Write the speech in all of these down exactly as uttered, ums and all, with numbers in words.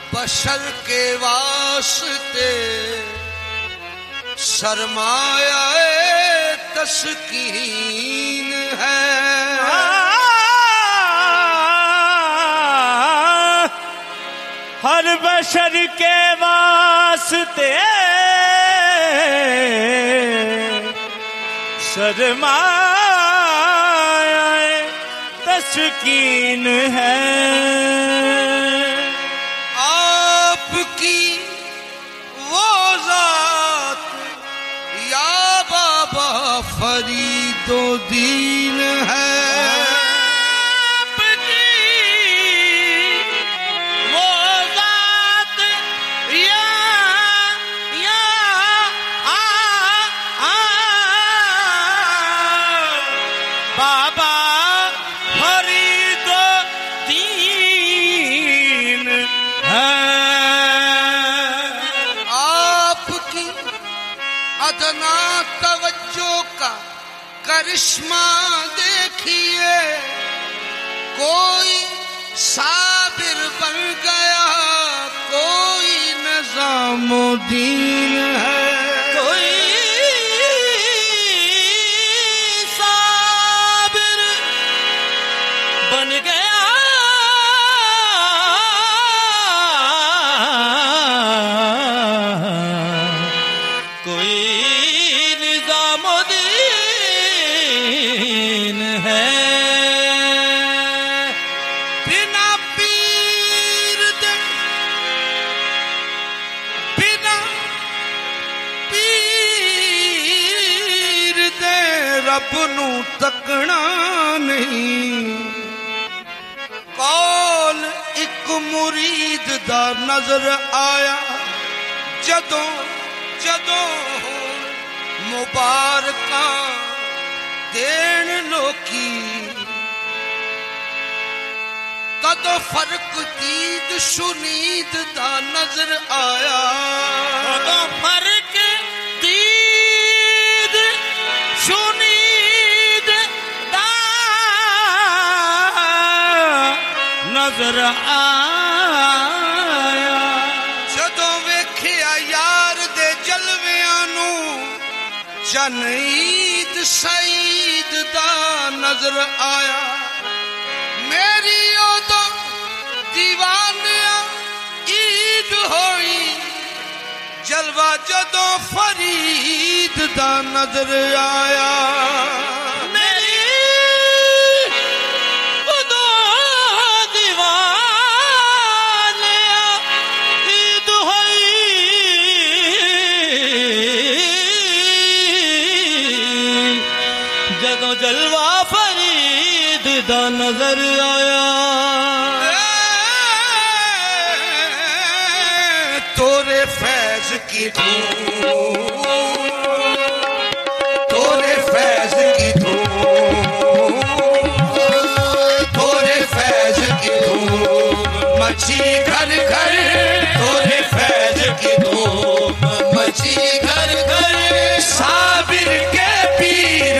बशर के वास्ते सरमाया तस्कीन है। हर बशर के वास्ते सरमाया तस्कीन है। आपकी वो ज़ात या बाबा फरीदो दीन है। अदना तवज्जो का करिश्मा देखिए, कोई साबिर बन गया, कोई निज़ामुद्दीन है। कोई साबिर बन गया, रब नू तकना नहीं। कौल एक मुरीद दा नजर आया, जदों जदों मुबारकां देन लोकी, तदों फर्क दीद शुनीद दा नजर आया। तदों फर्क दीद शुनीद नजर आया। जदों वेखिया यार दे जलवियां नू, जन ईद सईद दा नजर आया। मेरी ओदों दीवानिया ईद होई, जलवा जदों फरीद दा नजर आया। जदों जलवा फरीद दा नजर आया। तोरे फैज की धूम, तोरे फैज की धूम, तोरे फैज की धूम मची घर घर, तोरे फैज की धूम मची घर घर। साबिर के पीर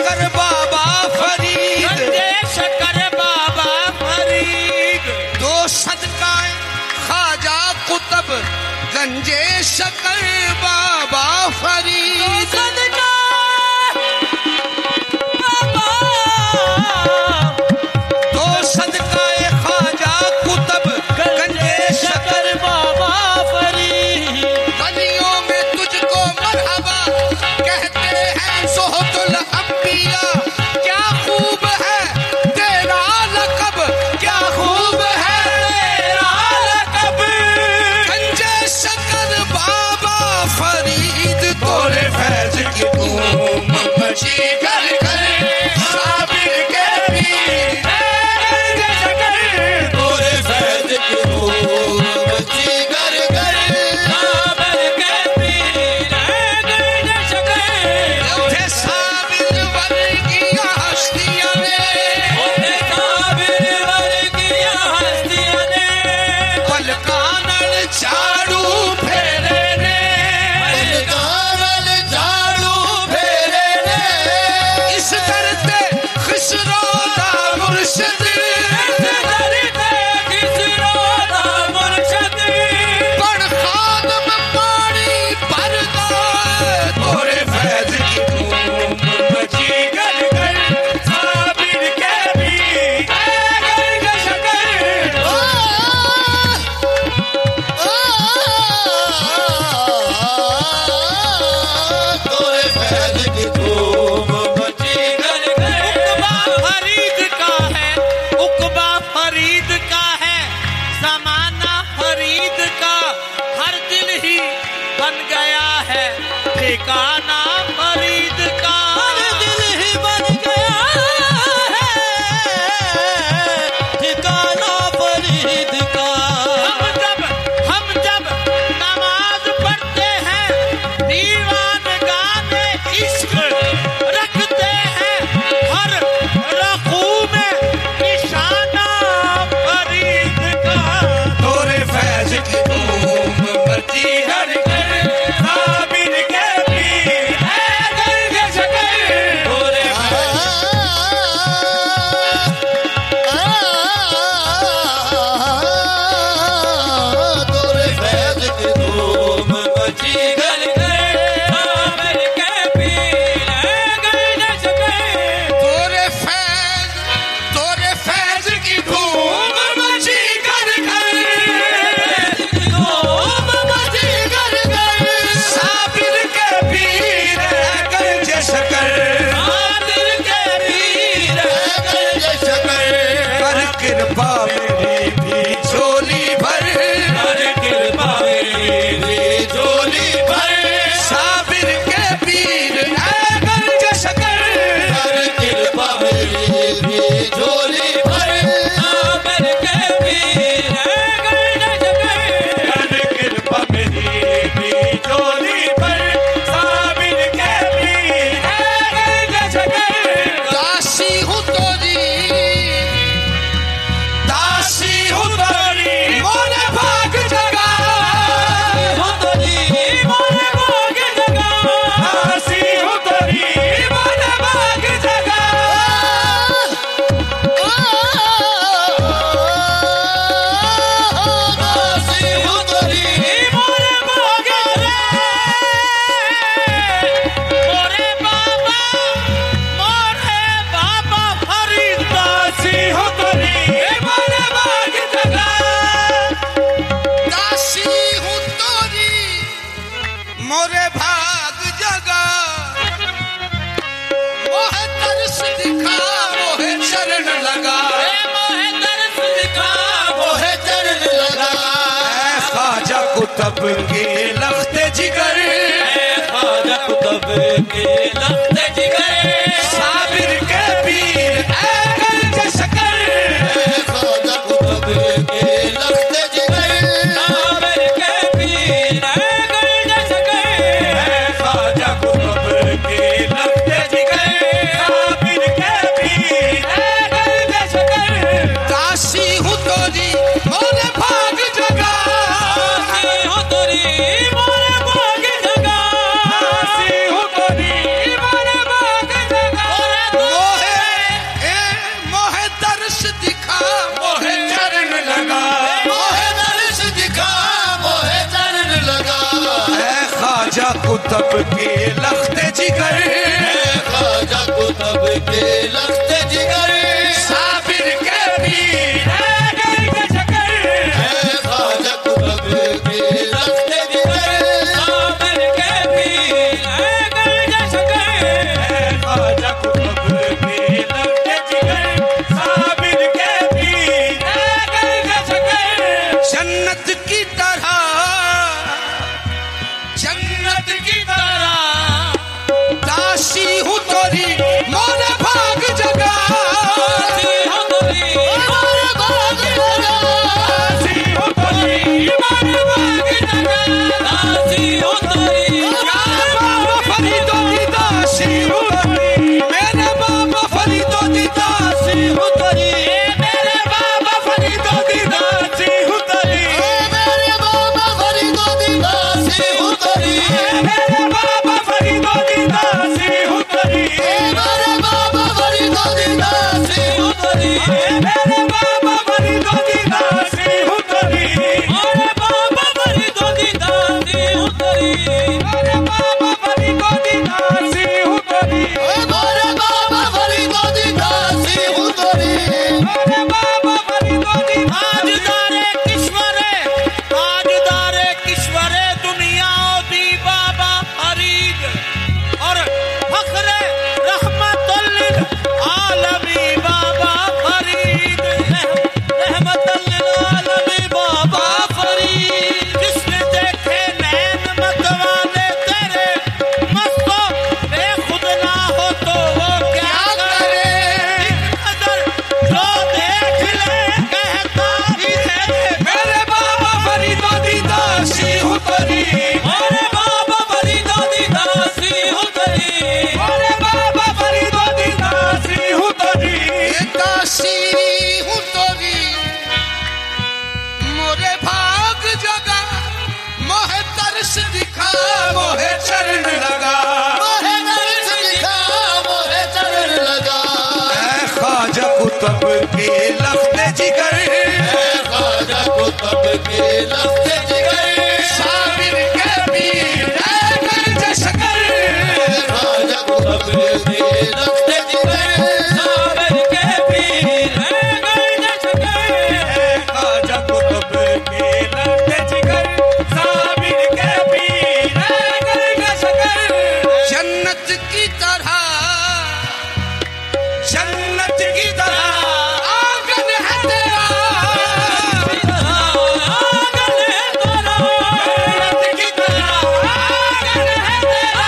शकर बाबा फरीद, गंजे शकर बाबा फरीद। दो सदकाए ख्वाजा कुतुब गंजे शकर बाबा फरीद। सदका बाबा, दो सदकाए ख्वाजा कुतुब गंजे शकर बाबा फरीद। गलियों में तुझको मरहबा कहते हैं सोहतुल अंबिया। क्या खूब है तेरा लक़ब, क्या खूब है तेरा लक़ब। गंजे शकर बाबा फरीद, तोरे फैज की धूम मची घर घर साबिर के पीर। गंजे शकर तोरे फैज की धूम मची घर घर साबिर के पीर है गंजे शकर। उठे साबिर वर्गिया हस्तियां ने, उठे साबिर वर्गिया हस्तियां ने, पलकानल झाड़ू फेरे ने, पलकानल झाड़ू फेरे ने। इस करते खुसरो दा मुर्शिद, दरते किसरो दा मुर्शद। पण खादम पानी भरदा, तोरे फैज की धूम मची घर घर साबिर के पीर। गंजे शकर तोरे फैज की धूम मची घर घर। उकबा फरीद का है, उकबा फरीद का है, जमाना फरीद का। हर दिल ही बन गया है ठिकाना फरीद का। हर दिल ही बन गया है ठिकाना फरीद का। हम जब हम जब नमाज पढ़ते हैं, दीवान गाने इश्क रखते हैं, हर रकू में निशाना फरीद का। तोरे फैज की धूम मची घर घर साबिर के पीर। गंजे शकर तोरे तोरे फैज की धूम मची घर घर साबिर के पीर है गंजे शकर। तोरे फैज तोरे फैज की धूम मची घर घर धूम मची घर घर साबिर के पीर है गंजे शकर। साबिर के पीर है गंजे शकर कर कृपा मेरी भी झोली भर, कर कृपा मेरी झोली भर साबिर के पीर है गंजे शकर। कर कृपा मेरी भी झोली भर, साबिर के पीर है गंजे शकर। कर कृपा मेरी भी झोली भर साबिर के पीर है गंजे शकर। दासी हूँ तोरी, दासी हूँ तोरी मोरे भाग जगा। हो तो जी मोरे भाग जगा। दासी हूँ तोरी मोरे भाग जगा। दासी हूँ तोरी मोरे भाग रे, मोरे बाबा, मोरे बाबा फरीद। दासी हूँ तोरी मोरे भाग जगा। दासी हूँ तोरी मोरे भाग जगा। मोहे तरस दिखा मोहे चरण लगा, ए मोहे दर्श दिखा मोहे चरण लगा। ऐ ख्वाजा कुतुब के लख्ते जिगर, ए ख्वाजा कुतुब के लख्त जिगर। साबिर के पीर ऐ गंजे शकर। ख्वाजा कुतुब के लख्ते जिगर, साबिर के पीर है गंजे शकर। ऐ ख्वाजा कुतुब के लख्ते जिगर, साबिर के पीर ऐ गंजे शकर। दासी हूँ तोरी मोरे भाग जगा। दासी हो तोरी मोरे भाग जगा। दासी हूँ तोरी मोरे भाग कुतुब के लख्ते जिगर, ख्वाजा कुतुब के लख्ते जिगर, साबिर के पीर ख्वाजा कुतुब के लख्ते जिगर, साबिर के पीर ख्वाजा कुतुब के लख्ते जिगर, साबिर के पीर जन्नत की तरह, जन्नत की तरह दासी हूँ तोरी मोरे भाग जगा, दासी हूँ तोरी मोरे भाग जगा, दासी हूँ तोरी मोरे भाग जगा, दासी हूँ तोरी बाबा फरीदो दी दासी हूँ तोरी, मेरे बाबा फरीदो दी दासी हूँ तोरी, मेरे बाबा फरीदो दी दासी हूँ तोरी, मेरे बाबा फरीदो दी दासी हूँ तोरी, मेरे बाबा फरीदो दी दासी हूँ तोरी, मेरे बाबा फरीदो दी दासी हूँ तोरी, मेरे बाबा फरीदो दी दासी हूँ तोरी, मोरे बाबा फरीदो दी दासी हूँ तोरी, मेरे बाबा फरीदो दी दासी हूँ तोरी, मेरे बाबा फरीदो दी दासी हूँ तोरी, मेरे बाबा फरीदो दी ताजदारे किश्वरे, ताजदारे किश्वरे दुनिया दी बाबा फरीद और फखरे रहमतुल लिल आलमी बाबा फरीद, रहमतुल लिल आलमी बाबा फरीद, जिसने देखे नैन मतवाले तेरे मस्तो बेखुद ना हो तो वो क्या करे, एक नजर जो देख ले कहता ही है मेरे बाबा फरीदो दी दासी हूँ तोरी, मोरे बाबा फरीदो दी दासी हूँ तोरी, मेरे बाबा फरीदो दी दासी हूँ तोरी, दासी हूँ तोरी मोरे भाग जगा, मोहे तरस दिखा मोहे चरण लगा, मोहे दर्द दिखा मोहे चरण लगा, ऐ ख्वाजा कुतुब के लख्ते जिगर, ख्वाजा कुतुब के लख्ते जिगर, साबिर के पीर ऐ गंज शकर, ख्वाजा कुतुब के लख्ते जिगर, साबिर के पीर है गर्द शकर, ऐ ख्वाजा कुतुब के लख्ते जिगर, साबिर के पीर ऐ गंज शकर, जन्नत की तरह, जन्नत की तरह आंगन है तेरा, आंगन है तेरा, जन्नत की तरह आंगन है तेरा,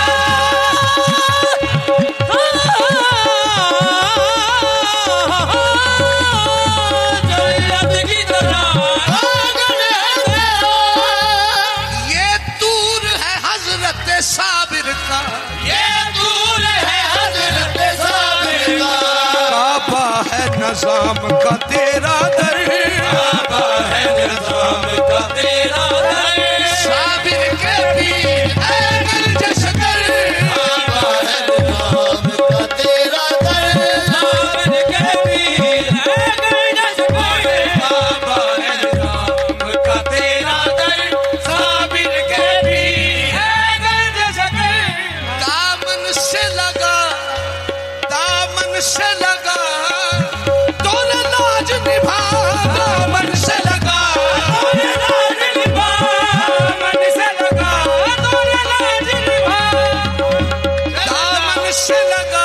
जन्नत की तरह आंगन है तेरा, ये दूर है हजरत साबिर का, ये दूर है हजरत साबिर का, काबा है नजाम का तेरा दर, बाबा है निजाम का तेरा दर, साबिर के पीर ऐ गंज शकर, बाबा है निजाम का तेरा दर, साबिर के पीर है गर्द शकर, बाबा है निजाम का तेरा दर, साबिर के पीर ऐ गंज शकर, दामन से लगा, दामन से लगा तोरे लाज निभा, दामन से लगा तोरे लाज निभा, दामन से लगा तोरे लाज निभा, दामन से लगा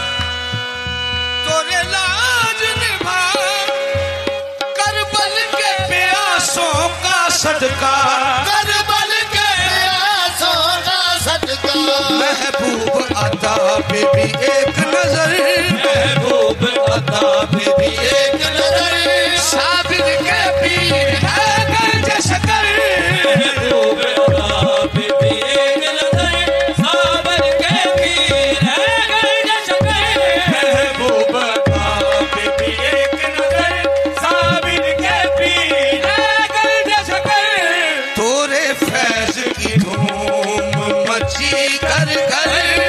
तोरे लाज निभा, करबल के प्यासों का सदका, करबल के आंसू का सदका, महबूब अता पे भी एक नजर, महबूब अता पे भी एक नजर, साबिर के पीर है गंज शकर, महबूब अता पे भी एक नजर, साबिर के पीर है गर्द शकर, महबूब अता पे भी एक नजर, साबिर के पीर है गंज शकर, तोरे फैज की धूम मची घर घर,